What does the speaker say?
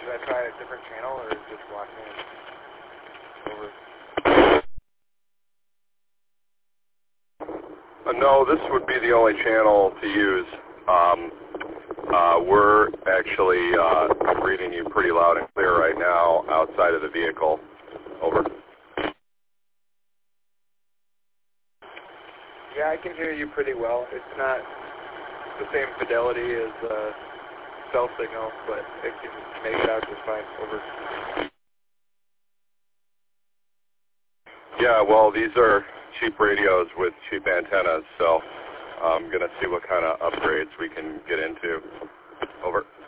Should I try a different channel or just lock in? Over. No, this would be the only channel to use. We're actually reading you pretty loud and clear right now outside of the vehicle. Over. Yeah, I can hear you pretty well. It's not the same fidelity as cell signal, but it can make it out just fine. Over. Yeah, well, these are cheap radios with cheap antennas, so I'm going to see what kind of upgrades we can get into. Over.